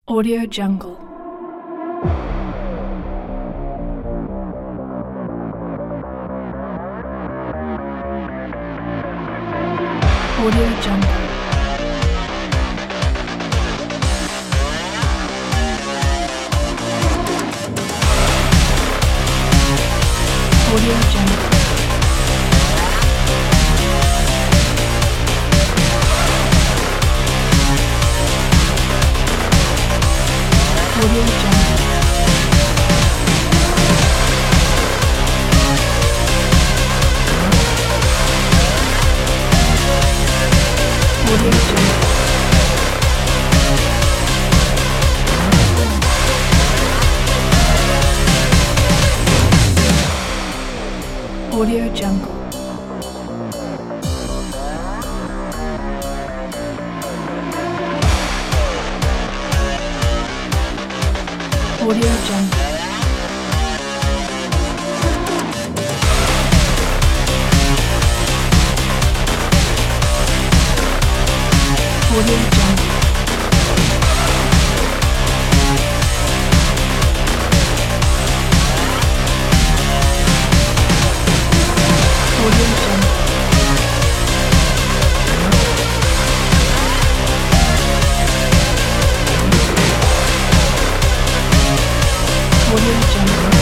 Audio Jungle. Audio Jungle. Audio Jungle. Audio Jungle. Audio Jungle. Audio Jungle. Audio Jungle. Audio Jungle. Audio Jungle. Audio Jungle.